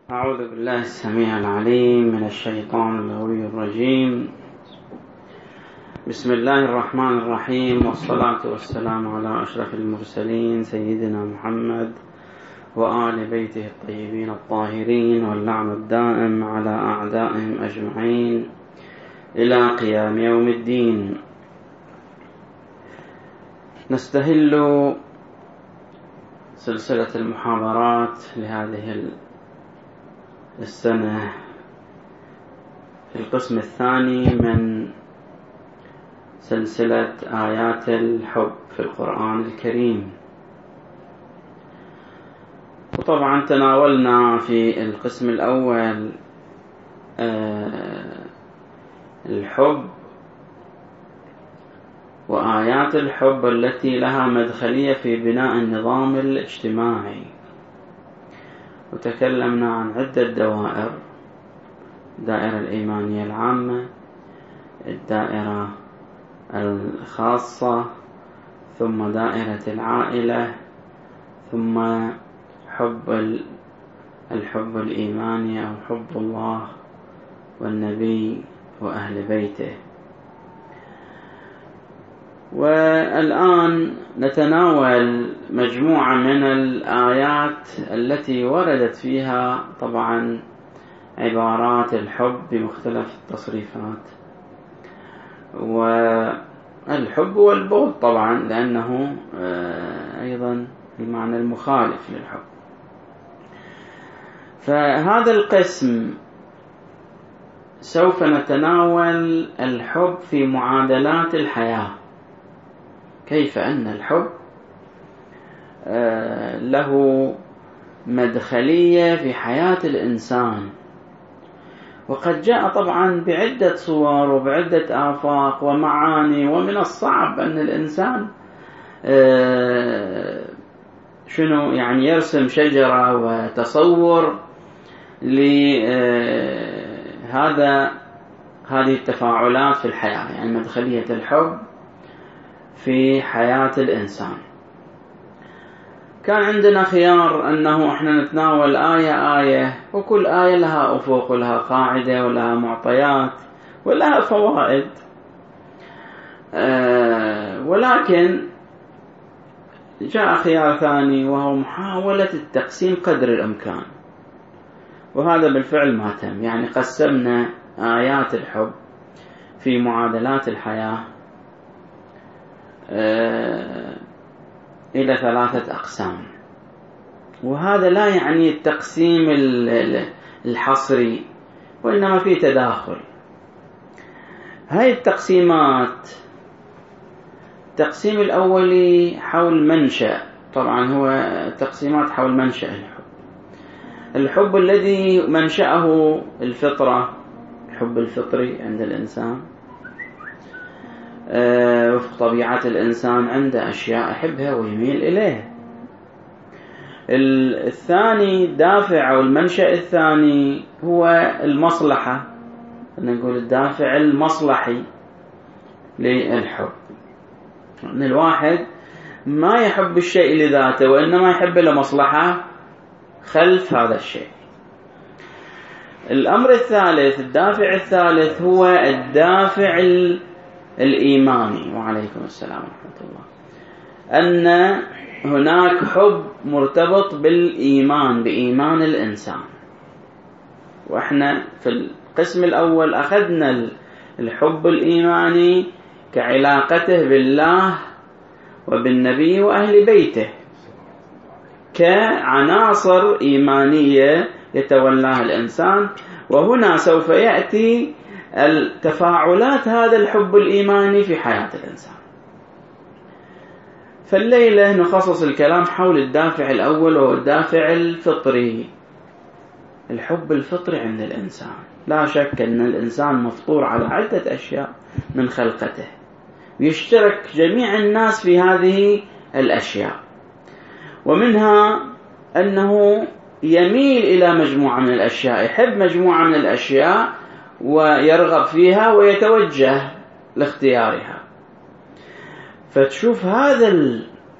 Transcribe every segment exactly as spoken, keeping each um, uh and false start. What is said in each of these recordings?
أعوذ بالله السميع العليم من الشيطان اللغوي الرجيم. بسم الله الرحمن الرحيم، والصلاة والسلام على أشرف المرسلين سيدنا محمد وآل بيته الطيبين الطاهرين، واللعن الدائم على أعدائهم أجمعين إلى قيام يوم الدين. نستهل سلسلة المحاضرات لهذه السنة في القسم الثاني من سلسلة آيات الحب في القرآن الكريم. وطبعا تناولنا في القسم الأول الحب وآيات الحب التي لها مدخلية في بناء النظام الاجتماعي، وتكلمنا عن عدة دوائر: الدائرة الإيمانية العامة، الدائرة الخاصة، ثم دائرة العائلة، ثم حب الحب الإيماني أو حب الله والنبي وأهل بيته. والآن نتناول مجموعة من الآيات التي وردت فيها طبعا عبارات الحب بمختلف التصريفات، والحب والبغض طبعا لأنه أيضا المعنى المخالف للحب. فهذا القسم سوف نتناول الحب في معادلات الحياة، كيف أن الحب له مدخلية في حياة الإنسان، وقد جاء طبعا بعدة صور وبعدة آفاق ومعاني، ومن الصعب أن الإنسان شنو يعني يرسم شجرة وتصور لهذا هذه التفاعلات في الحياة، يعني مدخلية الحب في حياة الإنسان. كان عندنا خيار أنه إحنا نتناول آية آية، وكل آية لها أفق ولها قاعدة ولها معطيات ولها فوائد، أه ولكن جاء خيار ثاني وهو محاولة التقسيم قدر الإمكان، وهذا بالفعل ما تم. يعني قسمنا آيات الحب في معادلات الحياة إلى ثلاثة أقسام، وهذا لا يعني التقسيم الحصري، وإنما في تداخل. هاي التقسيمات: التقسيم الأولي حول منشأ، طبعا هو تقسيمات حول منشأ الحب. الحب الذي منشأه الفطرة، الحب الفطري عند الإنسان وفق طبيعة الإنسان، عنده أشياء يحبها ويميل إليها. الثاني دافع أو المنشأ الثاني هو المصلحة، نقول الدافع المصلحي للحب، أن الواحد ما يحب الشيء لذاته وإنما يحب له مصلحة خلف هذا الشيء. الأمر الثالث، الدافع الثالث، هو الدافع الإيماني. وعليكم السلام ورحمة الله. أن هناك حب مرتبط بالإيمان، بإيمان الإنسان. وإحنا في القسم الأول أخذنا الحب الإيماني كعلاقته بالله وبالنبي وأهل بيته كعناصر إيمانية يتولاها الإنسان، وهنا سوف يأتي التفاعلات هذا الحب الإيماني في حياة الإنسان. فالليلة نخصص الكلام حول الدافع الأول وهو الدافع الفطري، الحب الفطري عند الإنسان. لا شك أن الإنسان مفطور على عدة أشياء من خلقته، ويشترك جميع الناس في هذه الأشياء، ومنها أنه يميل إلى مجموعة من الأشياء، يحب مجموعة من الأشياء ويرغب فيها ويتوجه لاختيارها. فتشوف هذا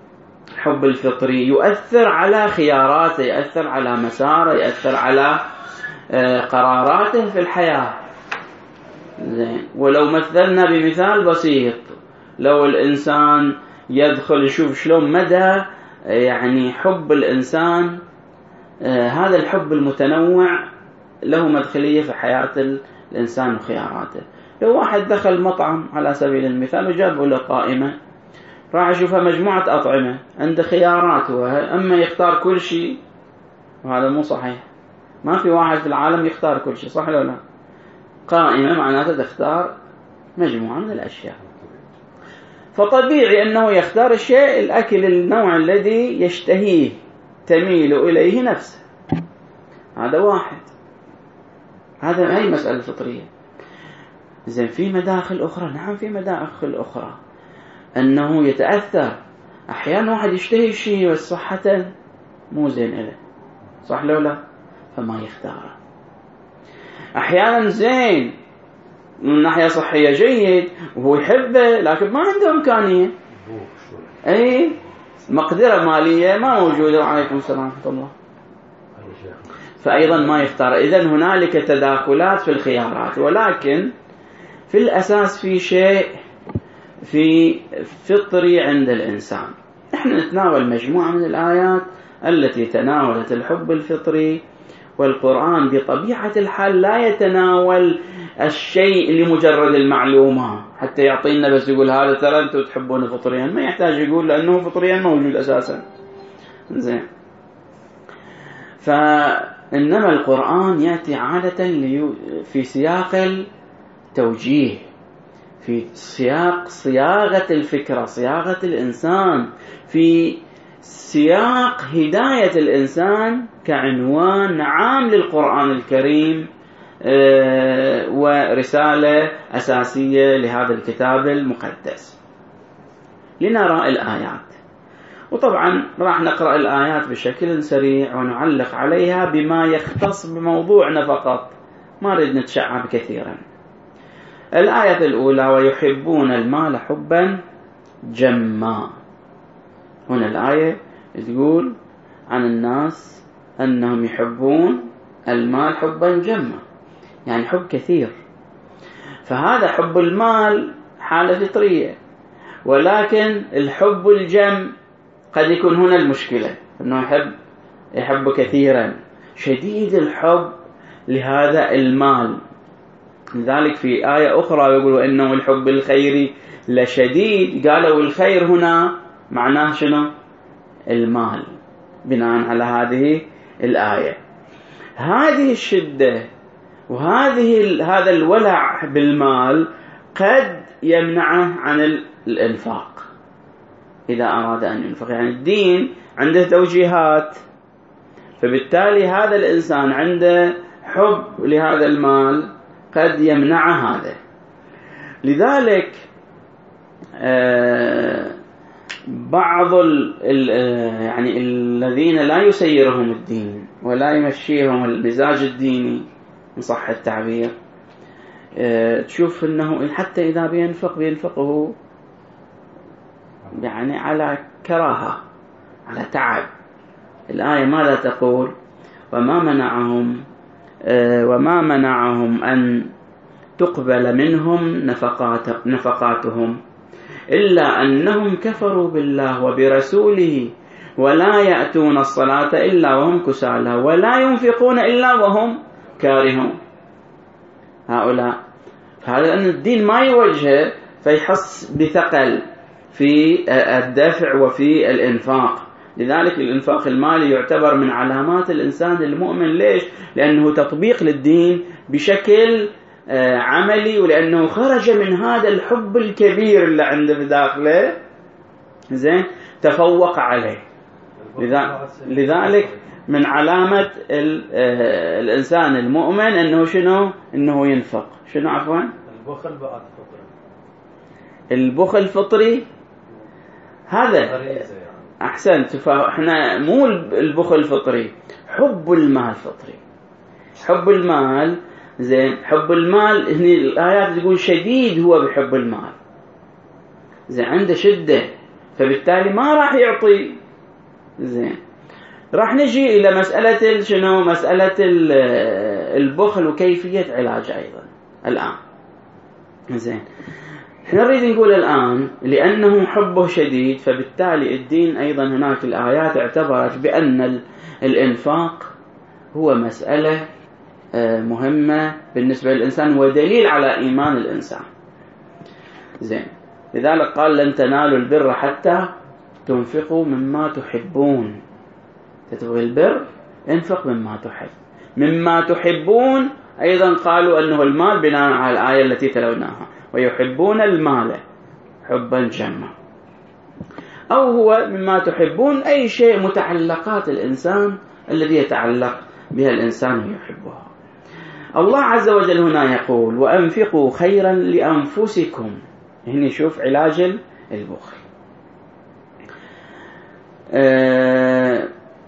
الحب الفطري يؤثر على خياراته، يؤثر على مساره، يؤثر على قراراته في الحياة. زين. ولو مثلنا بمثال بسيط، لو الإنسان يدخل يشوف شلون مدى يعني حب الإنسان، آه هذا الحب المتنوع له مدخلية في حياة الإنسان وخياراته. لو واحد دخل مطعم على سبيل المثال وجاب له قائمة، راح يشوفها مجموعة أطعمة عنده خيارات، أما يختار كل شيء، وهذا مو صحيح. ما في واحد في العالم يختار كل شيء، صح ولا لا؟ قائمة معناته تختار مجموعة من الأشياء، فطبيعي أنه يختار الشيء الأكل النوع الذي يشتهيه تميل إليه نفسه. هذا واحد، هذا هي مسألة فطرية. زين. في مداخل أخرى، نعم في مداخل أخرى، أنه يتأثر أحيانا واحد يشتهي شيء والصحة مو زين إله، صح لو لا؟ فما يختاره. أحيانا زين من ناحية صحية جيد وهو يحبه، لكن ما عنده إمكانية، أي مقدرة مالية ما موجودة. وعليكم السلام ورحمة الله. فأيضا ما يختار. إذن هنالك تداخلات في الخيارات، ولكن في الأساس في شيء في فطري عند الإنسان. نحن نتناول مجموعة من الآيات التي تناولت الحب الفطري، والقرآن بطبيعة الحال لا يتناول الشيء لمجرد المعلومة حتى يعطينا بس يقول هذا ترى أنتم تحبون فطريا، ما يحتاج يقول لأنه فطريا موجود أساسا. زين. فإنما القرآن يأتي عادة في سياق التوجيه، في سياق صياغة الفكرة، صياغة الإنسان، في سياق هداية الإنسان كعنوان عام للقرآن الكريم، ورسالة أساسية لهذا الكتاب المقدس. لنرى الآيات، وطبعا راح نقرأ الآيات بشكل سريع ونعلق عليها بما يختص بموضوعنا فقط، ما نريد نتشعب كثيرا. الآية الأولى: ويحبون المال حبا جما. هنا الآية تقول عن الناس أنهم يحبون المال حبا جما، يعني حب كثير. فهذا حب المال حالة فطرية، ولكن الحب الجم قد يكون هنا المشكلة، أنه يحب يحب كثيرا، شديد الحب لهذا المال. لذلك في آية أخرى يقولوا إنه الحب الخيري لشديد، قالوا الخير هنا معناه شنو؟ المال، بناء على هذه الآية. هذه الشدة وهذه هذا الولع بالمال قد يمنعه عن الإنفاق إذا أراد أن ينفق. يعني الدين عنده توجيهات، فبالتالي هذا الإنسان عنده حب لهذا المال قد يمنع هذا. لذلك بعض ال يعني الذين لا يسيرهم الدين ولا يمشيهم المزاج الديني إن صح التعبير، تشوف أنه حتى إذا بينفق بينفقه يعني على كراهة، على تعب. الآية ماذا تقول؟ وما منعهم وما منعهم أن تقبل منهم نفقات نفقاتهم إلا أنهم كفروا بالله وبرسوله ولا يأتون الصلاة إلا وهم كسالى ولا ينفقون إلا وهم كارهون. هؤلاء، فهذا أن الدين ما يوجهه فيحس بثقل في الدفع وفي الإنفاق. لذلك الإنفاق المالي يعتبر من علامات الإنسان المؤمن. ليش؟ لأنه تطبيق للدين بشكل عملي، ولأنه خرج من هذا الحب الكبير اللي عنده بداخله، زين، تفوق عليه. لذلك من علامة الإنسان المؤمن أنه شنو؟ أنه ينفق. شنو عفوا؟ البخل بقى فطري. البخل فطري هذا أحسنت. فإحنا مو البخل فطري، حب المال فطري. حب المال، زين، حب المال هني الآيات تقول شديد هو بحب المال، زين، عنده شدة، فبالتالي ما راح يعطي زين، راح نجي إلى مسألة شنو؟ مسألة البخل وكيفية علاجه أيضا الآن. زين، احنا نريد نقول الآن لأنه حبه شديد، فبالتالي الدين أيضا هناك الآيات اعتبرت بأن الإنفاق هو مسألة مهمة بالنسبة للإنسان ودليل على إيمان الإنسان. زين، لذلك قال لن تنالوا البر حتى تنفقوا مما تحبون. تتبغي البر انفق مما تحب. مما تحبون أيضا قالوا أنه المال بناء على الآية التي تلوناها، ويحبون المال حبا جما، أو هو مما تحبون أي شيء متعلقات الإنسان الذي يتعلق بها الإنسان ويحبها. الله عز وجل هنا يقول وأنفقوا خيرا لأنفسكم. هنا شوف علاج البخل. آه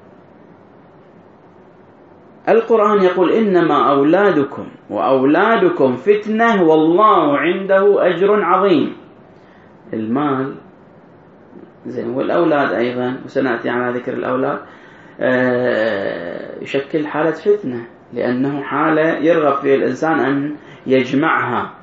القرآن يقول إنما أولادكم وأولادكم فتنة والله عنده أجر عظيم. المال زين والأولاد أيضا، وسنأتي على ذكر الأولاد، آه يشكل حالة فتنة، لأنه حالة يرغب فيها الإنسان أن يجمعها.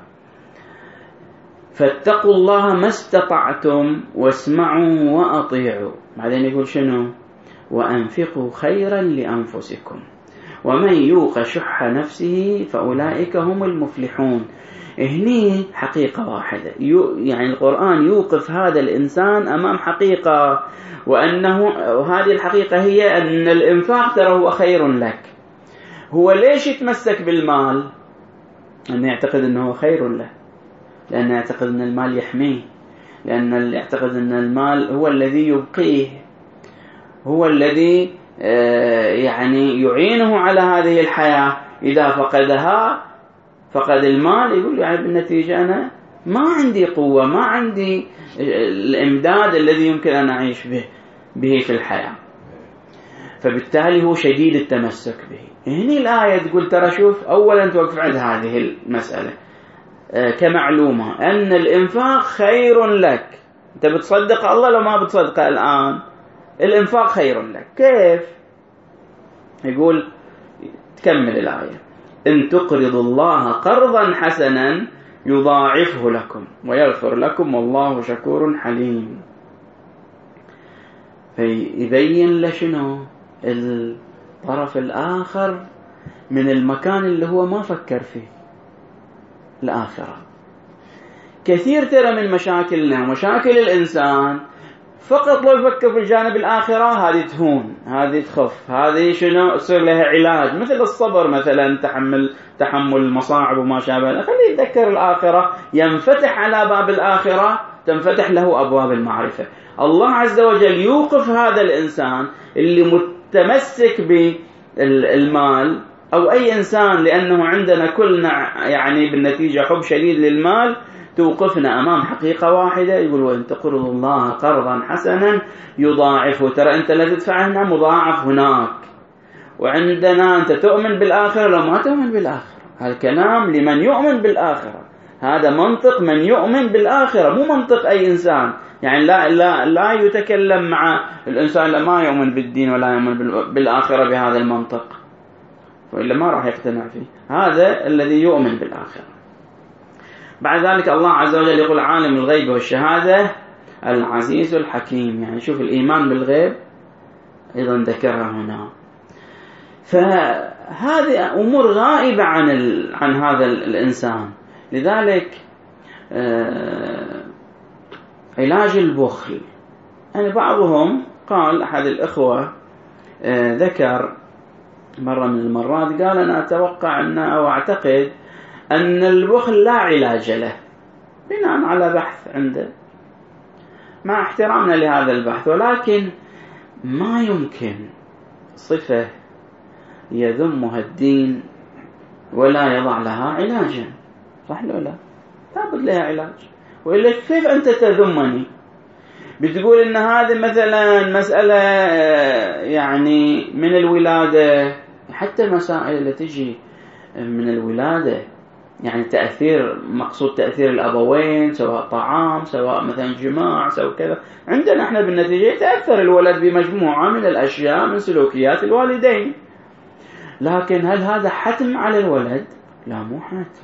فاتقوا الله ما استطعتم واسمعوا وأطيعوا. بعدين يقول شنو؟ وأنفقوا خيرا لأنفسكم ومن يوق شح نفسه فأولئك هم المفلحون. هني حقيقة واحدة، يعني القرآن يوقف هذا الإنسان أمام حقيقة، وأنه هذه الحقيقة هي أن الإنفاق ترى هو خير لك. هو ليش يتمسك بالمال؟ أنه يعتقد أنه خير له، لأنه يعتقد أن المال يحميه، لأنه يعتقد أن المال هو الذي يبقيه، هو الذي يعني يعينه على هذه الحياة. إذا فقدها فقد المال، يقول يعني بالنتيجة أنا ما عندي قوة، ما عندي الإمداد الذي يمكن أن أعيش به به في الحياة، فبالتالي هو شديد التمسك به. هنا الآية تقول ترى شوف، أولا توقف عند هذه المسألة كمعلومة أن الإنفاق خير لك. أنت بتصدق الله لو ما بتصدق الآن، الإنفاق خير لك. كيف؟ يقول تكمل الآية إن تقرضوا الله قرضا حسنا يضاعفه لكم ويغفر لكم والله شكور حليم. فيبين لشنو الطرف الآخر من المكان اللي هو ما فكر فيه، الآخرة. كثير ترى من مشاكلنا ومشاكل الإنسان فقط لو يفكر في الجانب الآخرة هذه تهون، هذه تخف، هذه شنو يصير لها علاج، مثل الصبر مثلا، تحمل تحمل المصاعب وما شابه. خليه يتذكر الآخرة، ينفتح على باب الآخرة، تنفتح له أبواب المعرفة. الله عز وجل يوقف هذا الإنسان اللي متمسك بالمال أو أي إنسان، لأنه عندنا كلنا يعني بالنتيجة حب شديد للمال، توقفنا أمام حقيقة واحدة. يقول وإن تقرضوا الله قرضا حسنا يضاعفه. ترى أنت لا تدفع هنا مضاعف هناك، وعندنا أنت تؤمن بالآخرة لو ما تؤمن بالآخرة. هذا كلام لمن يؤمن بالآخرة، هذا منطق من يؤمن بالآخرة، مو منطق أي إنسان. يعني لا لا لا يتكلم مع الإنسان اللي ما يؤمن بالدين ولا يؤمن بالآخرة بهذا المنطق، وإلا ما راح يقتنع فيه. هذا الذي يؤمن بالآخرة. بعد ذلك الله عز وجل يقول عالم الغيب والشهادة العزيز الحكيم. يعني شوف الإيمان بالغيب أيضا ذكرها هنا. فهذه أمور غائبة عن ال... عن هذا الإنسان. لذلك آه... علاج البخل، يعني بعضهم قال، أحد الإخوة آه ذكر مرة من المرات قال أنا أتوقع أن أو أعتقد أن البخل لا علاج له، بناء على بحث عنده، مع احترامنا لهذا البحث، ولكن ما يمكن صفة يذمها الدين ولا يضع لها علاجا، صح ولا لا؟ لابد لها علاج، وإلا كيف أنت تذمني؟ بتقول إن هذه مثلا مسألة يعني من الولادة، حتى المسائل اللي تجي من الولادة يعني تأثير، مقصود تأثير الأبوين، سواء طعام سواء مثلا جماع سواء كذا. عندنا احنا بالنتيجة يتأثر الولد بمجموعة من الأشياء من سلوكيات الوالدين، لكن هل هذا حتم على الولد؟ لا، مو حتم.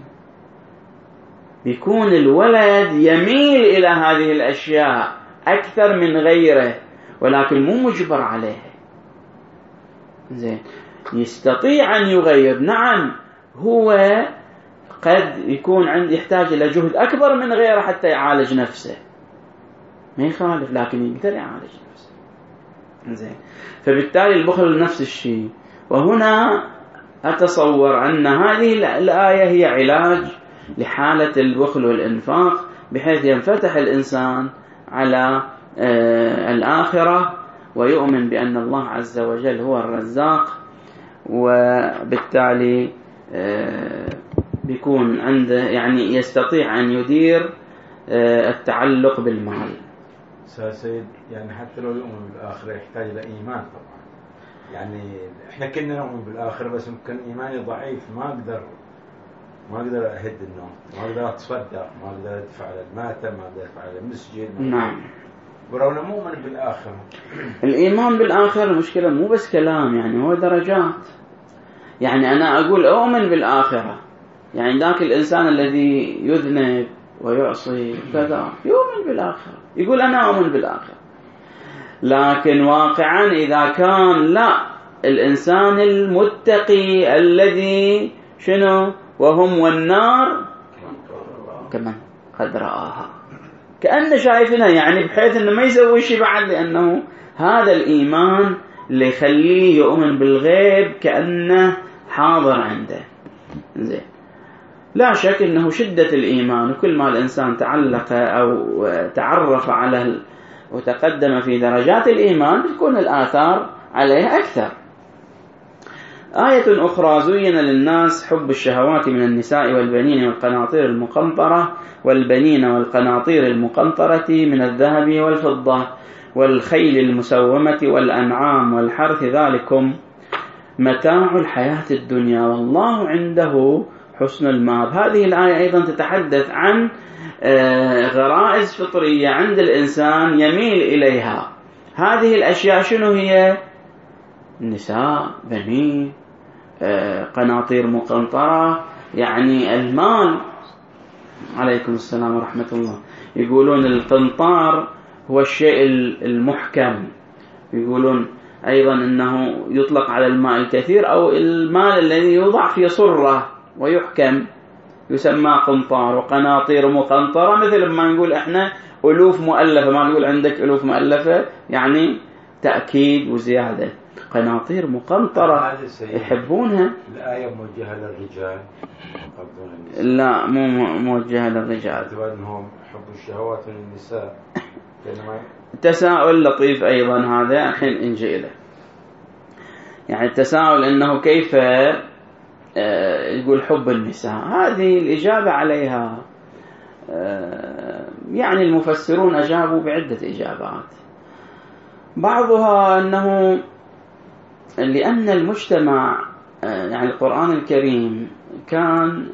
بيكون الولد يميل إلى هذه الأشياء أكثر من غيره، ولكن مو مجبر عليها. زين، يستطيع أن يغير. نعم، هو قد يكون عند يحتاج إلى جهد أكبر من غيره حتى يعالج نفسه، ما يخالف، لكن يقدر يعالج نفسه. زين، فبالتالي البخل نفس الشيء. وهنا أتصور أن هذه الآية هي علاج لحالة البخل والإنفاق، بحيث ينفتح الإنسان على آه الآخرة ويؤمن بأن الله عز وجل هو الرزاق، وبالتالي آه بيكون عنده يعني يستطيع أن يدير آه التعلق بالمال. سيد، يعني حتى لو يؤمن بالآخرة يحتاج إلى إيمان طبعا. يعني إحنا كنا نؤمن بالآخرة بس ممكن إيماني ضعيف، ما أقدر ما أقدر أهد النوم، ما أقدر أتصدق، ما أقدر أدفع على الماتم، ما أقدر أدفع على المسجد. نعم، ولو مؤمن بالآخرة. الإيمان بالآخرة المشكلة مو بس كلام، يعني هو درجات. يعني أنا أقول أؤمن بالآخرة، يعني ذاك الإنسان الذي يذنب ويعصي كذا يؤمن بالآخرة، يقول أنا أؤمن بالآخرة، لكن واقعا إذا كان لا، الإنسان المتقي الذي شنو وهم والنار كمان قد رآها، كأنه شايفنا، يعني بحيث أنه ما يسوي شيء بعد، لأنه هذا الإيمان اللي يخليه يؤمن بالغيب كأنه حاضر عنده. زين، لا شك أنه شدة الإيمان، وكل ما الإنسان تعلق أو تعرف على وتقدم في درجات الإيمان تكون الآثار عليه أكثر. آية أخرى: زين للناس حب الشهوات من النساء والبنين والقناطير المقنطرة والبنين والقناطير المقنطرة من الذهب والفضة والخيل المسومة والأنعام والحرث، ذلكم متاع الحياة الدنيا والله عنده حسن المآب. هذه الآية أيضا تتحدث عن غرائز فطرية عند الإنسان يميل إليها. هذه الأشياء شنو هي؟ نساء، بنين، قناطير مقنطرة، يعني المال. عليكم السلام ورحمة الله. يقولون القنطار هو الشيء المحكم، يقولون أيضا أنه يطلق على الماء الكثير أو المال الذي يوضع في صرة ويحكم يسمى قنطار. وقناطير مقنطرة مثل ما نقول احنا ألوف مؤلفة، ما نقول عندك ألوف مؤلفة، يعني تأكيد وزيادة. قناطير مقنطرة يحبونها. الآية موجهة للرجال؟ لا، مو موجهة للرجال. اعتبار أنهم حب الشهوات من النساء. تساؤل لطيف أيضا هذا، الحين نجي له. يعني التساؤل أنه كيف يقول حب النساء، هذه الإجابة عليها يعني المفسرون أجابوا بعدة إجابات. بعضها أنه لأن المجتمع، يعني القرآن الكريم كان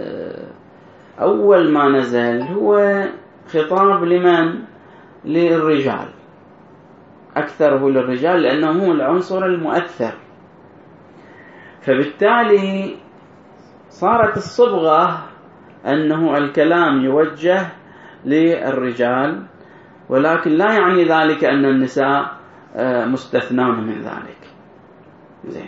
أول ما نزل هو خطاب لمن؟ للرجال، أكثره للرجال لأنه هو العنصر المؤثر، فبالتالي صارت الصبغة أنه الكلام يوجه للرجال، ولكن لا يعني ذلك أن النساء مستثنون من ذلك. زين.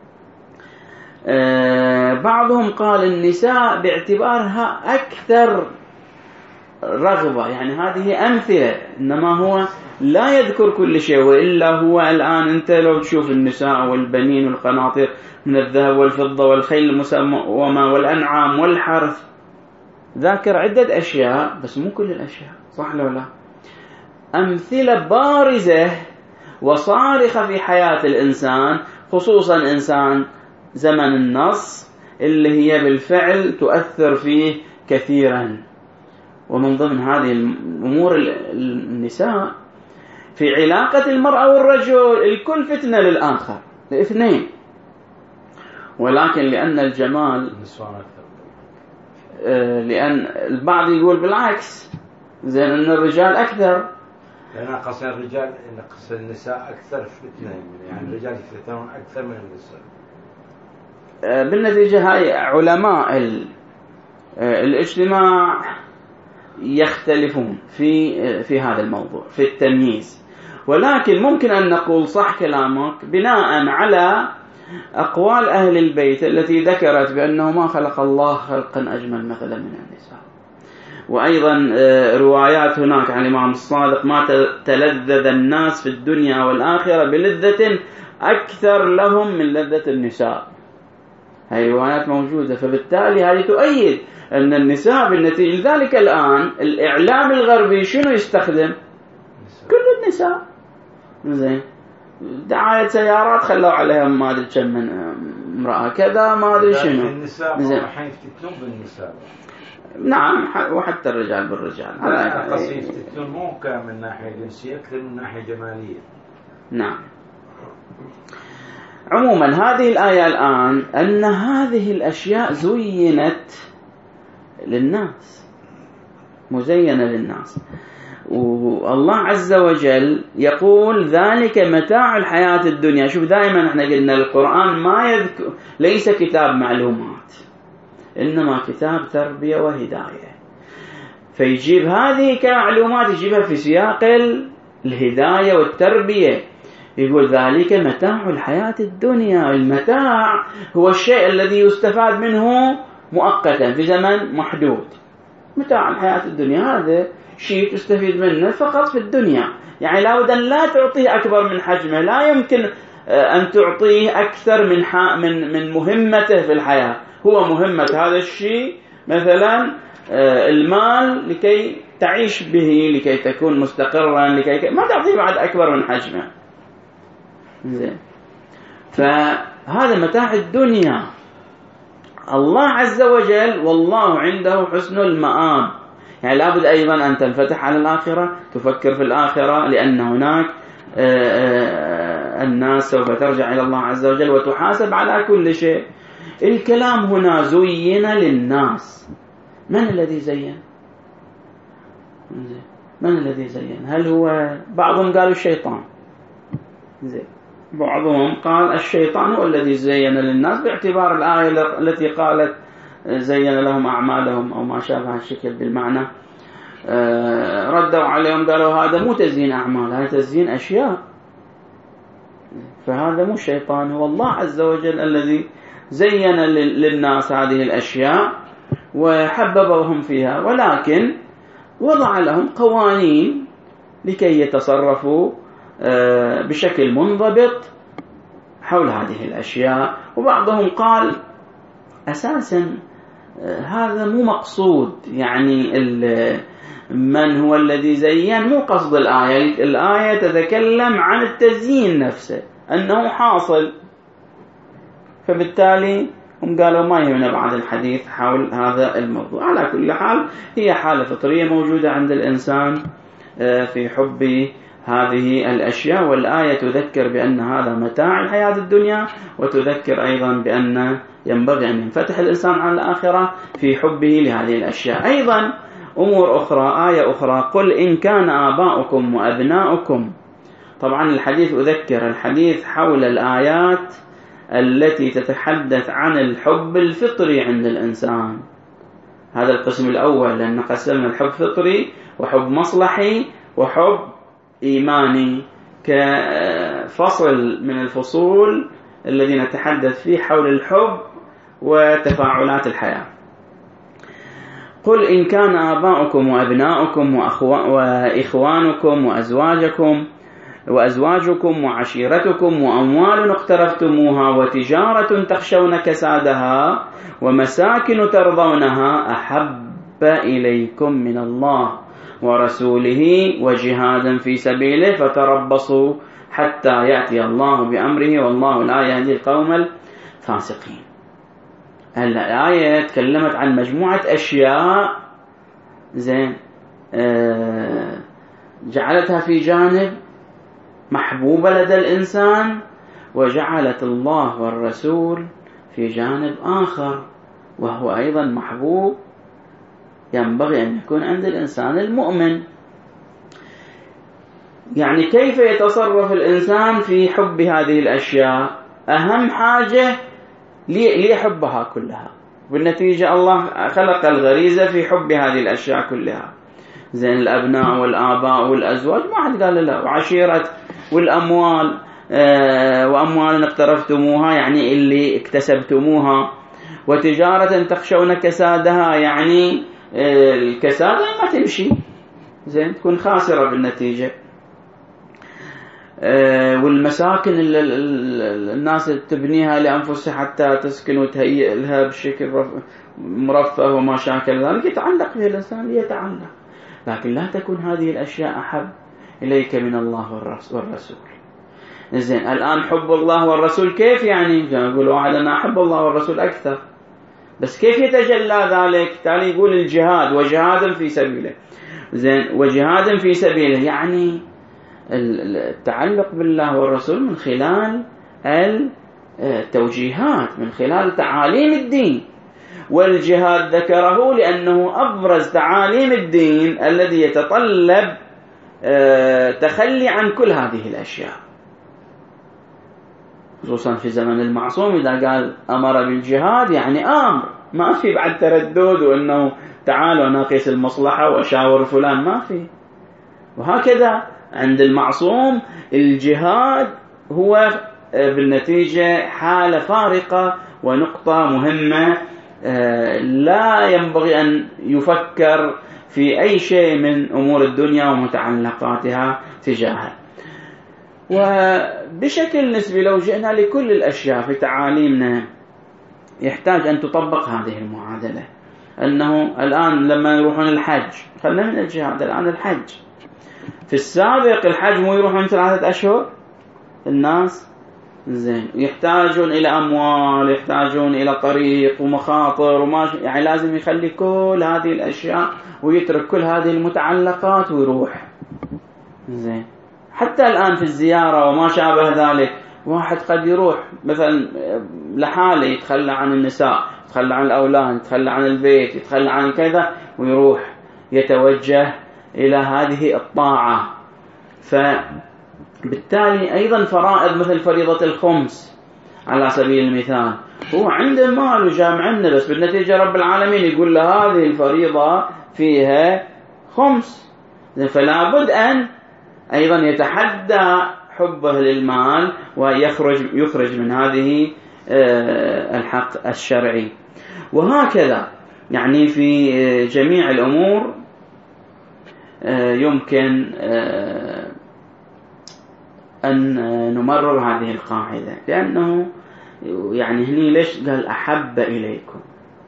بعضهم قال النساء باعتبارها أكثر رغبة، يعني هذه أمثلة، إنما هو لا يذكر كل شيء، وإلا هو الآن أنت لو تشوف النساء والبنين والقناطير من الذهب والفضة والخيل المسومة والأنعام والحرث، ذاكر عدة أشياء بس مو كل الأشياء، صح لو لا؟ أمثلة بارزة وصارخة في حياة الإنسان، خصوصا إنسان زمن النص اللي هي بالفعل تؤثر فيه كثيرا. ومن ضمن هذه الأمور النساء في علاقة المرأة والرجل، الكل فتنة للآخر، الاثنين، ولكن لأن الجمال لأن البعض يقول بالعكس، زين أن الرجال أكثر، لأن قصد الرجال قصد النساء أكثر فتنة، يعني الرجال يفتنون أكثر من النساء. بالنتيجة هاي علماء الاجتماع يختلفون في في هذا الموضوع في التمييز، ولكن ممكن أن نقول صح كلامك بناء على أقوال أهل البيت التي ذكرت بأنه ما خلق الله خلقا أجمل مثلا من النساء، وأيضا روايات هناك عن الإمام الصادق ما تلذذ الناس في الدنيا والآخرة بلذة أكثر لهم من لذة النساء. هاي روايات موجودة، فبالتالي هذه تؤيد أن النساء بالنتيجة. لذلك الآن الإعلام الغربي شنو يستخدم؟ كل النساء، زين دعاية سيارات خلوا عليها ما أدري كم من امرأة كذا ما أدري شنو. النساء راح يفتتنون بالنساء. نعم، وحتى الرجال بالرجال. على قصير يفتتنون مو من ناحية جنسية أكثر من ناحية جمالية. نعم. عموما هذه الآية الآن أن هذه الأشياء زينت للناس، مزينة للناس، والله عز وجل يقول ذلك متاع الحياة الدنيا. شوف دائما احنا قلنا القرآن ما يذكر، ليس كتاب معلومات، إنما كتاب تربية وهداية، فيجيب هذه كمعلومات يجيبها في سياق الهداية والتربية. يقول ذلك متاع الحياة الدنيا. المتاع هو الشيء الذي يستفاد منه مؤقتا في زمن محدود. متاع الحياة الدنيا هذا شيء تستفيد منه فقط في الدنيا، يعني لابد أن لا تعطيه أكبر من حجمه، لا يمكن أن تعطيه أكثر من من من مهمته في الحياة. هو مهمة هذا الشيء مثلا المال لكي تعيش به، لكي تكون مستقرا، لكي ما تعطيه بعد أكبر من حجمه. زين، فهذا متاع الدنيا. الله عز وجل والله عنده حسن المآب، يعني لابد أيضا أن تنفتح على الآخرة، تفكر في الآخرة، لأن هناك الناس سوف ترجع إلى الله عز وجل وتحاسب على كل شيء. الكلام هنا زين للناس. من الذي زين؟ من الذي زين؟ هل هو بعضهم قالوا الشيطان، زين، بعضهم قال الشيطان هو الذي زين للناس باعتبار الآية التي قالت زين لهم أعمالهم أو ما شابه الشكل بالمعنى. ردوا عليهم قالوا هذا مو تزيين أعمال، هذا تزيين أشياء، فهذا مو الشيطان، هو الله عز وجل الذي زين للناس هذه الأشياء وحببهم فيها، ولكن وضع لهم قوانين لكي يتصرفوا بشكل منضبط حول هذه الأشياء. وبعضهم قال أساسا هذا مو مقصود، يعني من هو الذي زين مو قصد الآية. الآية تتكلم عن التزيين نفسه أنه حاصل، فبالتالي هم قالوا ما يهمنا بعد الحديث حول هذا الموضوع. على كل حال هي حالة فطرية موجودة عند الإنسان في حب هذه الأشياء، والآية تذكر بأن هذا متاع الحياة الدنيا، وتذكر أيضا بأن ينبغي أن ينفتح الإنسان على الآخرة في حبه لهذه الأشياء. أيضا أمور أخرى، آية أخرى، قل إن كان آباؤكم وأبناؤكم. طبعا الحديث أذكر الحديث حول الآيات التي تتحدث عن الحب الفطري عند الإنسان. هذا القسم الأول، لأن قسمنا الحب فطري وحب مصلحي وحب إيماني كفصل من الفصول الذي نتحدث فيه حول الحب وتفاعلات الحياة. قل إن كان آباؤكم وأبناؤكم وإخوانكم وأزواجكم وأزواجكم وعشيرتكم وأموال اقترفتموها وتجارة تخشون كسادها ومساكن ترضونها أحب إليكم من الله ورسوله وجهاد في سبيله فتربصوا حتى يأتي الله بأمره والله لا يهدي القوم الفاسقين. الآية تكلمت عن مجموعة أشياء، زين، آه جعلتها في جانب محبوبة لدى الإنسان، وجعلت الله والرسول في جانب آخر وهو أيضا محبوب ينبغي أن يكون عند الإنسان المؤمن. يعني كيف يتصرف الإنسان في حب هذه الأشياء؟ أهم حاجة ليحبها كلها، بالنتيجة الله خلق الغريزة في حب هذه الأشياء كلها. زين الأبناء والآباء والأزواج ما حد قال لا، وعشيرة والأموال، آه وأموال اقترفتموها يعني اللي اكتسبتموها، وتجارة تخشون كسادها يعني آه الكسادة ما تمشي، زين تكون خاسرة بالنتيجة. آه والمساكن اللي الناس تبنيها لأنفسها حتى تسكن وتهيئ لها بشكل مرفه وما شاكل ذلك، يتعلق به الإنسان ليتعلق، لكن لا تكون هذه الأشياء أحب إليك من الله والرسول. زين الآن حب الله والرسول كيف يعني؟ يقول واحد أنا أحب الله والرسول أكثر، بس كيف يتجلى ذلك؟ تالي يقول الجهاد وجهاد في سبيله. زين وجهاد في سبيله يعني التعلق بالله والرسول من خلال التوجيهات، من خلال تعاليم الدين. والجهاد ذكره لأنه أبرز تعاليم الدين الذي يتطلب تخلي عن كل هذه الأشياء، خصوصا في زمن المعصوم. إذا قال أمر بالجهاد يعني أمر، ما في بعد تردد وأنه تعالوا ناقص المصلحة وشاور فلان، ما في. وهكذا عند المعصوم الجهاد هو بالنتيجة حالة فارقة ونقطة مهمة، لا ينبغي أن يفكر في أي شيء من أمور الدنيا ومتعلقاتها تجاهها. وبشكل نسبي لو جئنا لكل الأشياء في تعاليمنا يحتاج أن تطبق هذه المعادلة، أنه الآن لما يروحون الحج، خلنا من الجهاد الآن الحج، في السابق الحج مو يروحون ثلاثة أشهر الناس، زين يحتاجون إلى أموال، يحتاجون إلى طريق ومخاطر وما يعني لازم يخلي كل هذه الأشياء ويترك كل هذه المتعلقات ويروح. زين حتى الآن في الزيارة وما شابه ذلك، واحد قد يروح مثلا لحاله يتخلى عن النساء، يتخلى عن الأولاد، يتخلى عن البيت، يتخلى عن كذا، ويروح يتوجه إلى هذه الطاعة. فبالتالي أيضا فرائض مثل فريضة الخمس على سبيل المثال، هو عنده مال وجامع عنده، بس بالنتيجة رب العالمين يقول له هذه الفريضة فيها خمس، فلا بد أن أيضا يتحدى حبه للمال ويخرج يخرج من هذه الحق الشرعي. وهكذا يعني في جميع الأمور يمكن أن نمرر هذه القاعدة، لأنه يعني هني ليش قال أحب إليكم؟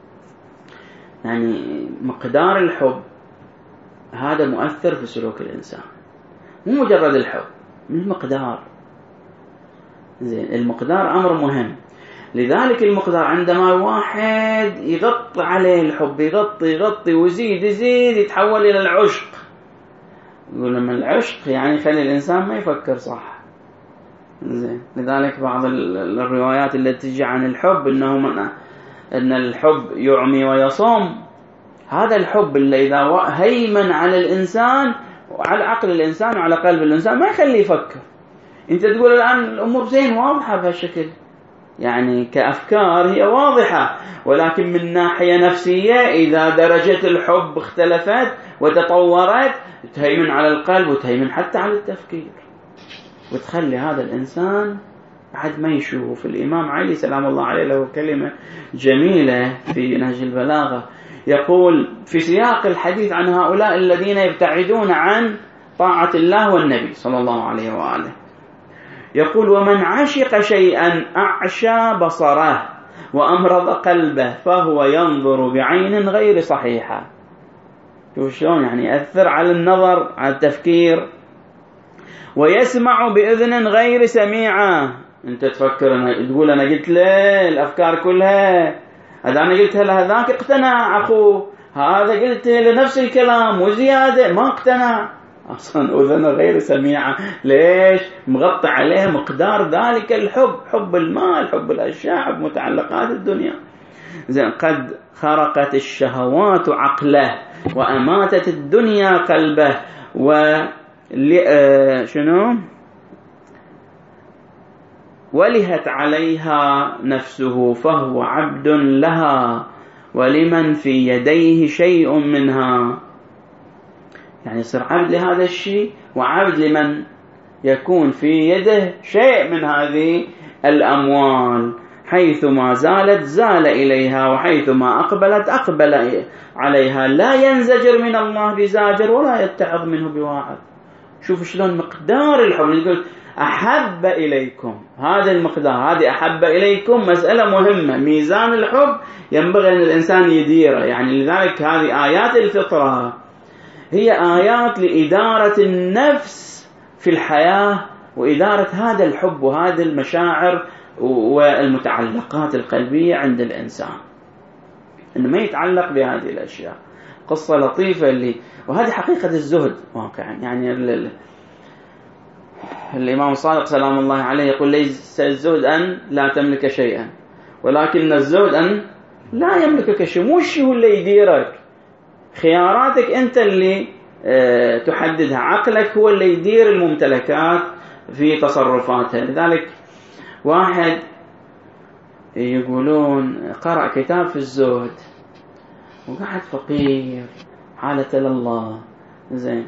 يعني مقدار الحب هذا مؤثر في سلوك الإنسان، مو مجرد الحب، من المقدار. زين المقدار أمر مهم، لذلك المقدار عندما واحد يغطي عليه الحب، يغطي يغطي ويزيد يزيد يتحول إلى العشق. يقول لما العشق يعني يخلي الإنسان ما يفكر صح. زين لذلك بعض الروايات التي تجي عن الحب إنه من أن الحب يعمي ويصم. هذا الحب اللي إذا هيمن على الإنسان وعلى عقل الإنسان وعلى قلب الإنسان ما يخليه يفكر. أنت تقول الآن الأمور زين واضحة بهالشكل، يعني كأفكار هي واضحة، ولكن من ناحية نفسية إذا درجة الحب اختلفت وتطورت تهيمن على القلب وتهيمن حتى على التفكير، وتخلي هذا الإنسان بعد ما يشوف. الإمام علي سلام الله عليه له كلمة جميلة في نهج البلاغة، يقول في سياق الحديث عن هؤلاء الذين يبتعدون عن طاعة الله والنبي صلى الله عليه وآله، يقول ومن عشق شيئا أعشى بصره وأمرض قلبه فهو ينظر بعين غير صحيحة. شوف شلون يعني يأثر على النظر على التفكير. ويسمع بإذن غير سميعة. أنت تفكر أنا تقول أنا قلت له الأفكار كلها، هذا أنا قلتها لهذاك اقتنع أخوه، هذا قلت لنفس الكلام وزيادة ما اقتنع، أصلا أذن غير سميعة. ليش؟ مغطى عليه مقدار ذلك الحب، حب المال، حب الأشياء، حب متعلقات الدنيا. زين قد خرقت الشهوات عقله وأماتت الدنيا قلبه و شنو ولهت عليها نفسه فهو عبد لها ولمن في يديه شيء منها. يعني يصير عبد لهذا الشيء وعبد لمن يكون في يده شيء من هذه الأموال، حيثما زالت زال إليها وحيثما أقبلت أقبل عليها، لا ينزجر من الله بزاجر ولا يتعظ منه بواعظ. شوف شلون مقدار الحب، يقول أحب إليكم، هذا المقدار، هذه أحب إليكم مسألة مهمة، ميزان الحب ينبغي أن الإنسان يديره. يعني لذلك هذه آيات الفطرة هي آيات لإدارة النفس في الحياة وإدارة هذا الحب وهذه المشاعر والمتعلقات القلبية عند الإنسان، إنه ما يتعلق بهذه الأشياء. قصة لطيفة اللي وهذه حقيقة الزهد واقعا. يعني الإمام الصادق سلام الله عليه يقول ليس الزهد أن لا تملك شيئا، ولكن الزهد أن لا يملكك شيء. مو الشيء هو اللي يديرك، خياراتك أنت اللي أه تحددها، عقلك هو اللي يدير الممتلكات في تصرفاتها. لذلك واحد يقولون قرأ كتاب في الزهد وقعد فقير حالة لله زين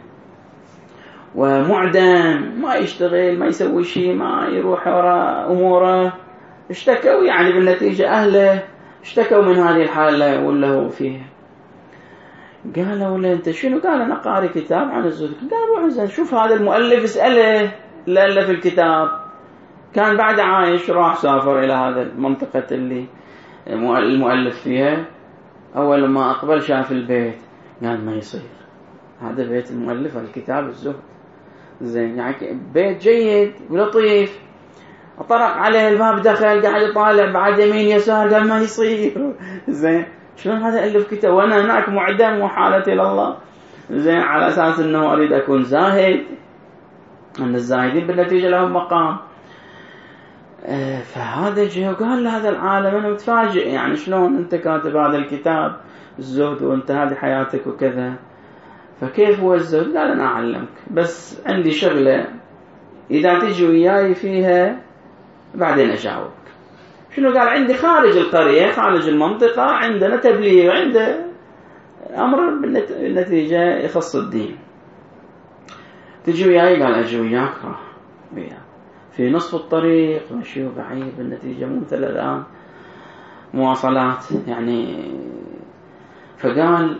ومعدم، ما يشتغل ما يسوي شيء، ما يروح وراء أموره، اشتكوا يعني بالنتيجة أهله اشتكوا من هذه الحالة ولا هو فيها. قالوا له أنت شنو؟ قال أنا قارئ كتاب عن الزهد. قال روح زين شوف هذا المؤلف اسأله اللي ألف الكتاب، كان بعد عايش راح سافر إلى هذا المنطقة اللي المؤلف فيها، أول ما أقبل شاف البيت قال ما يصير، هذا بيت المؤلف الكتاب الزهد زين، يعني بيت جيد ولطيف. طرق عليه الباب دخل قاعد يطالع بعد يمين يسار قال ما يصير زين، شلون هذا ألف كتاب وأنا هناك معدم وحالتي لله زين، على أساس أنه أريد أكون زاهد، أن الزاهدين بالنتيجة لهم مقام. آه فهذا جه وقال له هذا العالم أنا متفاجئ، يعني شلون أنت كاتب هذا الكتاب الزهد وأنت هذه حياتك وكذا، فكيف هو الزهد؟ قال أنا أعلمك بس عندي شغلة إذا تجي وياي فيها بعدين أجاوبك. شنو قال؟ عندي خارج القرية خارج المنطقة عندنا تبليغ، عنده أمر بالنتيجة يخص الدين، تجي وياي؟ قال أجي وياك. راح وياه في نصف الطريق مشي بعيد بالنتيجة مو مثل الآن مواصلات يعني. فقال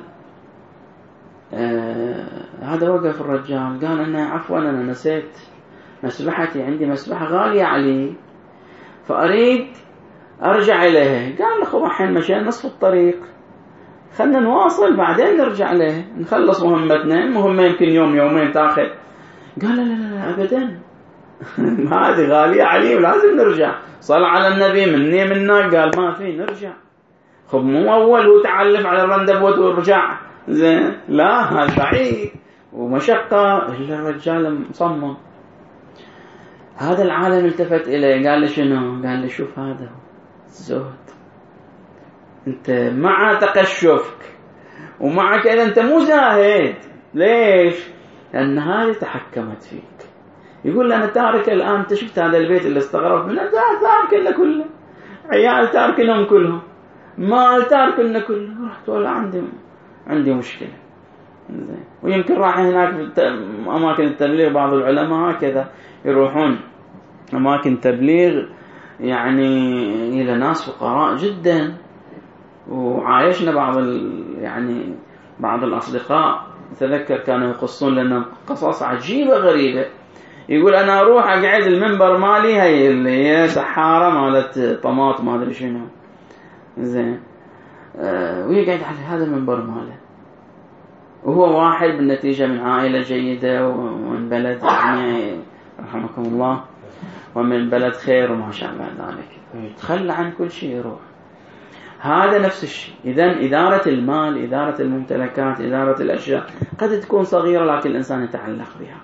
آه هذا وقف الرجال قال أنا عفوا أنا نسيت مسبحتي، عندي مسبحة غالية علي فأريد أرجع إليها. قال أخو الحين مشينا نصف الطريق خلنا نواصل بعدين نرجع له نخلص مهمتنا، مهمة يمكن يوم يومين تاخذ. قال لا لا لا أبدا هذه غالية علي ولازم نرجع، صلى على النبي مني منك. قال ما في نرجع، خب مو أول هو تعلف على الرندبوت ورجع زين، لا هذا بعيد ومشقة، إلا الرجال مصمم. هذا العالم التفت إليه قال لي شنو؟ قال لي شوف هذا الزهد، أنت مع تقشفك ومع كذا أنت مو زاهد. ليش؟ لأن هذه تحكمت فيك. يقول لي أنا تارك الآن، أنت شفت هذا البيت اللي استغربت منه، تارك لنا كله، عيال تاركنهم كلهم، مال تاركنا كله، رحت ولا عندي عندي مشكلة. ويمكن راح هناك في أماكن التبليغ بعض العلماء هكذا يروحون أماكن تبليغ يعني إلى ناس فقراء جدا. وعايشنا بعض يعني بعض الأصدقاء تذكر كانوا يقصون لنا قصص عجيبة غريبة. يقول أنا أروح أقعد المنبر مالي هي اللي هي سحارة مالت طماط ما أدري شنو زين، أه ويقعد على هذا المنبر ماله، وهو واحد بالنتيجة من عائلة جيدة ومن بلد يعني رحمكم الله ومن بلد خير وما شاء الله ذلك، يتخلى عن كل شيء يروح. هذا نفس الشيء. إذن إدارة المال، إدارة الممتلكات، إدارة الأشياء قد تكون صغيرة لكن الإنسان يتعلق بها.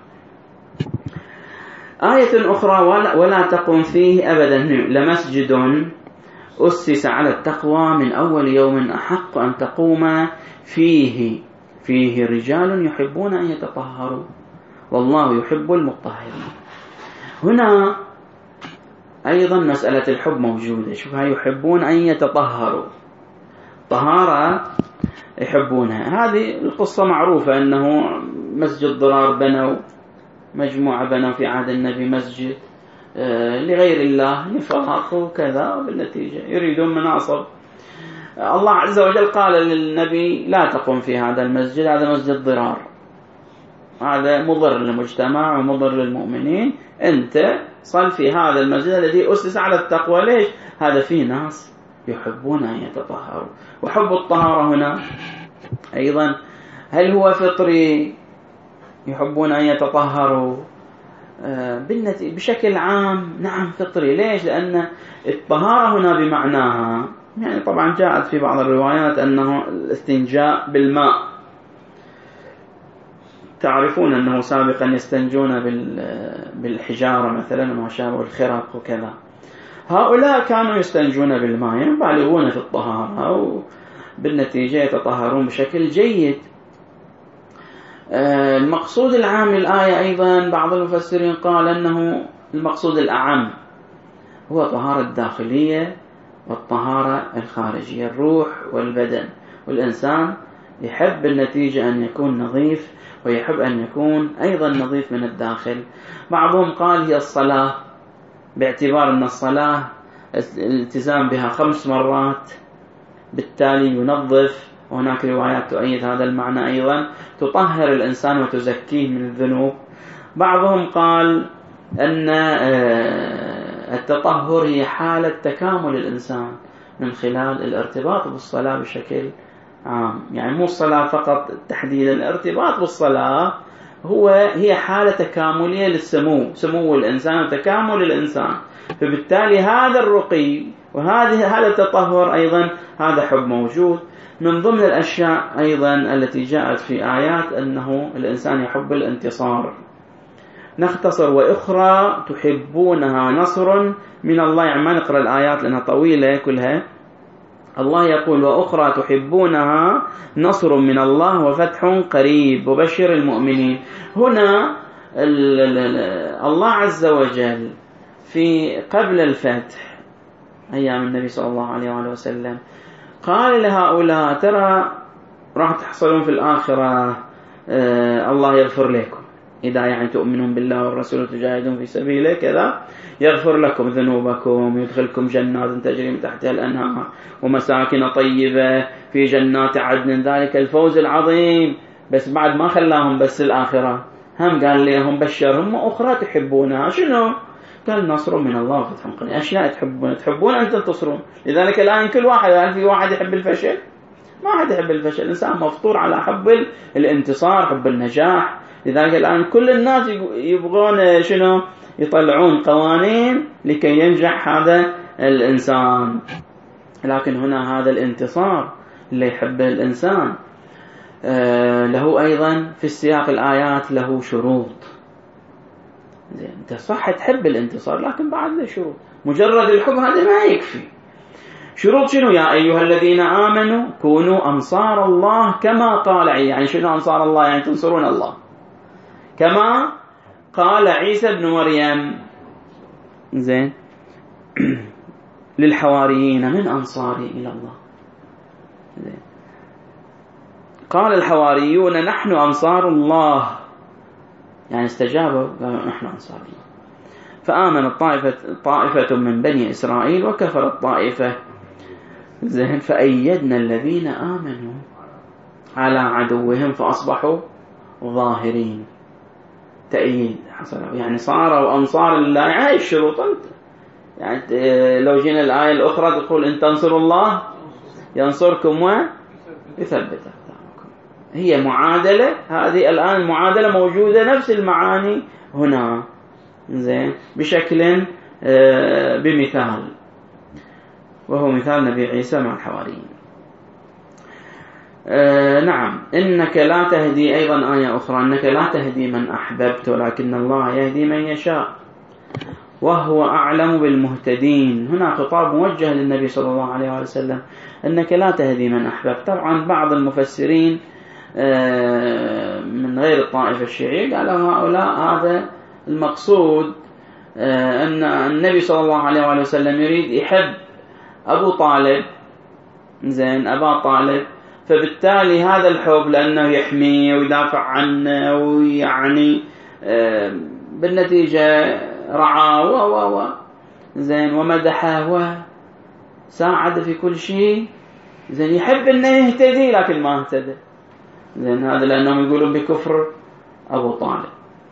آية أخرى ولا, ولا تقم فيه أبدا لمسجد أسس على التقوى من أول يوم أحق أن تقوم فيه فيه رجال يحبون أن يتطهروا والله يحب المطهرين. هنا أيضا مسألة الحب موجودة. شوفها، يحبون أن يتطهروا، طهارة يحبونها. هذه القصة معروفة، أنه مسجد ضرار بنوا، مجموعة بنوا في عهد النبي مسجد لغير الله، نفاق وكذا، وبالنتيجة يريدون مناصب. الله عز وجل قال للنبي لا تقم في هذا المسجد، هذا مسجد ضرار، هذا مضر للمجتمع ومضر للمؤمنين، أنت صل في هذا المسجد الذي أسس على التقوى. ليش؟ هذا فيه ناس يحبون أن يتطهروا. وحب الطهارة هنا أيضا هل هو فطري؟ يحبون أن يتطهروا بشكل عام نعم فطري. ليش؟ لأن الطهارة هنا بمعناها، يعني طبعا جاءت في بعض الروايات أنه الاستنجاء بالماء، تعرفون أنه سابقا يستنجون بالحجارة مثلا وما شابه الخرق وكذا. هؤلاء كانوا يستنجون بالماء، يبالغون في الطهارة وبالنتيجة يتطهرون بشكل جيد. المقصود العام للآية أيضا بعض المفسرين قال أنه المقصود الأعم هو طهارة الداخلية والطهارة الخارجية، الروح والبدن. والإنسان يحب النتيجة أن يكون نظيف، ويحب أن يكون أيضا نظيف من الداخل. بعضهم قال هي الصلاة، باعتبار أن الصلاة الالتزام بها خمس مرات بالتالي ينظف، وهناك روايات تؤيد هذا المعنى أيضا، تطهر الإنسان وتزكيه من الذنوب. بعضهم قال أن التطهر هي حالة تكامل الإنسان من خلال الارتباط بالصلاة بشكل عام، يعني مو الصلاة فقط تحديدا، الارتباط بالصلاة هو هي حالة تكاملية للسمو، سمو الإنسان وتكامل الإنسان. فبالتالي هذا الرقي وهذه هذا التطهر أيضا هذا حب موجود. من ضمن الأشياء أيضا التي جاءت في آيات أنه الإنسان يحب الانتصار. نختصر وأخرى تحبونها نصر من الله، يعني ما نقرأ الآيات لأنها طويلة كلها. الله يقول وأخرى تحبونها نصر من الله وفتح قريب وبشر المؤمنين. هنا الله عز وجل في قبل الفتح أيام النبي صلى الله عليه وآله وسلم قال لهؤلاء ترى راح تحصلون في الآخرة آه الله يغفر لكم إذا يعني تؤمنون بالله والرسول وتجاهدون في سبيله كذا، يغفر لكم ذنوبكم، يدخلكم جنات تجري من تحتها الأنهار ومساكن طيبة في جنات عدن، ذلك الفوز العظيم. بس بعد ما خلاهم بس الآخرة، هم قال لهم بشرهم وأخرى تحبونها. شنو؟ قال نصر من الله وفتح قريب، أشياء تحبون تحبون أن تنتصرون. لذلك الآن كل واحد، هل في واحد يحب الفشل؟ ما حد يحب الفشل، الإنسان مفطور على حب الانتصار، حب النجاح. لذلك الآن كل الناس يبغون شنو؟ يطلعون قوانين لكي ينجح هذا الإنسان. لكن هنا هذا الانتصار اللي يحبه الإنسان آه له أيضا في السياق الآيات له شروط. أنت صح تحب الانتصار لكن بعد له شروط، مجرد الحب هذا ما يكفي. شروط شنو؟ يا أيها الذين آمنوا كونوا أنصار الله كما قال، يعني شنو أنصار الله؟ يعني تنصرون الله كما قال عيسى بن مريم زين للحواريين من أنصاري إلى الله. زين قال الحواريون نحن أنصار الله، يعني استجابوا قالوا نحن أنصار الله. فآمنت طائفة, طائفة من بني إسرائيل وكفرت طائفة. زين فأيدنا الذين آمنوا على عدوهم فأصبحوا ظاهرين. تأييد حصل، يعني صاروا أنصار الله. هاي الشروط. أنت يعني لو جينا الآية الأخرى تقول إن تنصروا الله ينصركم ويثبت أقدامكم. هي معادلة، هذه الآن المعادلة موجودة نفس المعاني هنا زين بشكل بمثال، وهو مثال نبي عيسى مع الحواريين. آه نعم إنك لا تهدي، أيضا آية أخرى إنك لا تهدي من أحببت ولكن الله يهدي من يشاء. وهو أعلم بالمهتدين. هنا خطاب موجه للنبي صلى الله عليه وسلم أنك لا تهدي من أحببت. طبعا بعض المفسرين من غير الطائفة الشيعية قالوا هؤلاء هذا المقصود أن النبي صلى الله عليه وسلم يريد يحب أبو طالب، زين أبا طالب، فبالتالي هذا الحب لأنه يحميه ويدافع عنه ويعني بالنتيجة رعاه و و زين ومدحه وساعد في كل شيء، زين يحب أنه يهتدي لكن ما اهتدى، زين هذا لأنهم يقولون بكفر أبو طالب.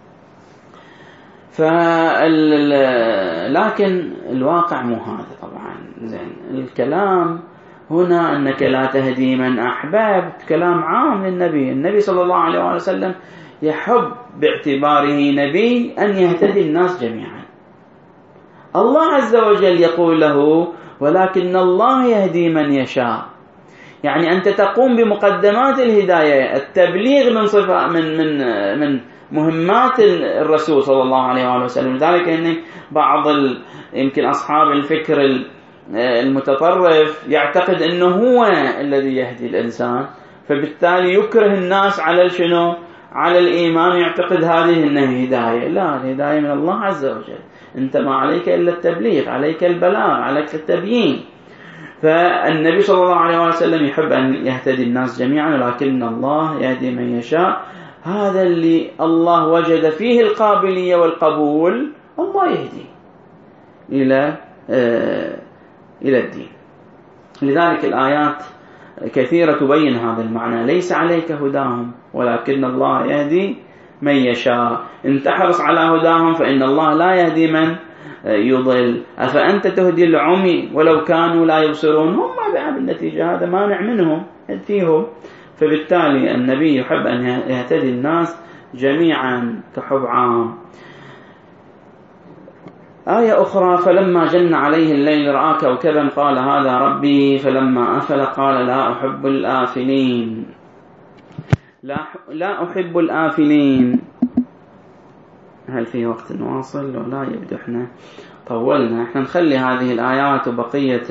فال لكن الواقع مو هذا طبعا. زين الكلام هنا أنك لا تهدي من أحببت كلام عام للنبي. النبي صلى الله عليه وسلم يحب باعتباره نبي أن يهتدي الناس جميعا. الله عز وجل يقول له ولكن الله يهدي من يشاء، يعني أنت تقوم بمقدمات الهداية، التبليغ من صفة من من من مهمات الرسول صلى الله عليه وسلم. لذلك إن بعض يمكن أصحاب الفكر المتطرف يعتقد أنه هو الذي يهدي الإنسان، فبالتالي يكره الناس على شنو؟ على الإيمان، يعتقد هذه إنها هداية. لا، الهداية من الله عز وجل، أنت ما عليك إلا التبليغ، عليك البلاغ، عليك التبيين. فالنبي صلى الله عليه وسلم يحب أن يهتدي الناس جميعا، ولكن الله يهدي من يشاء. هذا اللي الله وجد فيه القابلية والقبول، الله يهدي إلى آه إلى الدين. لذلك الآيات كثيرة تبين هذا المعنى، ليس عليك هداهم ولكن الله يهدي من يشاء. إن تحرص على هداهم فإن الله لا يهدي من يضل. أفأنت تهدي العمي ولو كانوا لا يبصرون؟ هم بالنتيجة هذا مانع منهم فيهم. فبالتالي النبي يحب أن يهتدي الناس جميعا كحب عام. آية أخرى: فلما جن عليه الليل رأى كوكبا قال هذا ربي، فلما أفل قال لا أحب الآفلين. لا, لا أحب الآفلين. هل في وقت نواصل ولا يبدو احنا طولنا؟ احنا نخلي هذه الآيات وبقية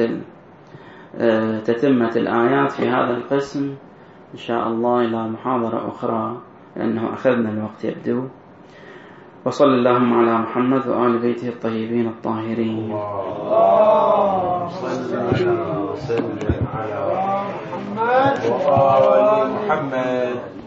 تتمة الآيات في هذا القسم إن شاء الله إلى محاضرة أخرى، لأنه أخذنا الوقت يبدو. وصلى اللهم على محمد وآل بيته الطيبين الطاهرين. اللهم صل وسلم على محمد وآل محمد.